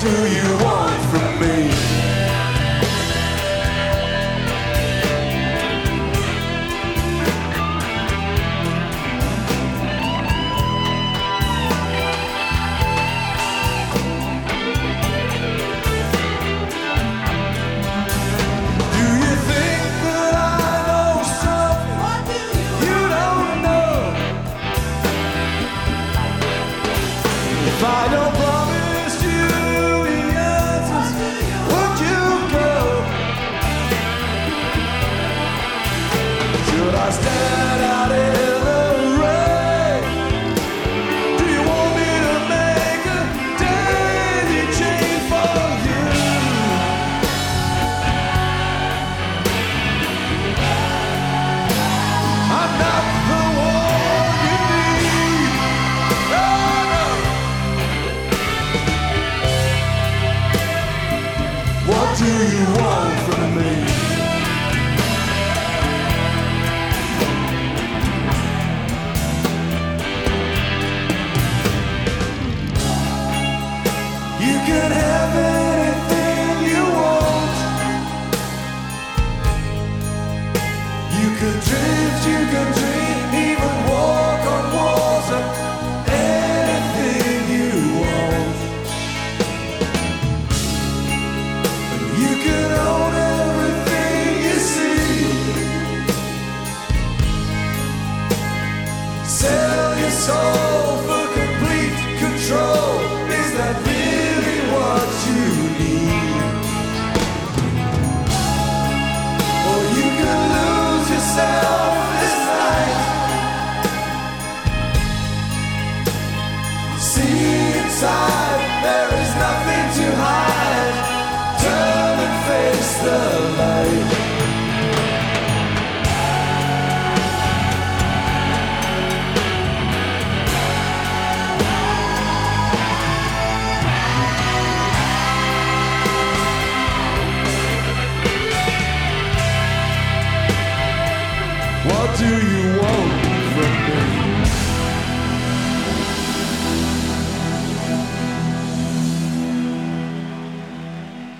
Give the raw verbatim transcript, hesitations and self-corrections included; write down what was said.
do you want from me? If I don't promise you the answers, would you go? Should I stand out in the rain? Do you want me to make a daisy chain for you? I'm not the one you need. Oh, no. What do you want from me? You can have anything you want. You can drift, you can dream, even walk on water. Anything you want. You can own everything you see. Sell your soul for complete control. Is that really what you need? Or you can lose yourself this night. See inside, there is nothing to hide. Turn and face the light. What do you want?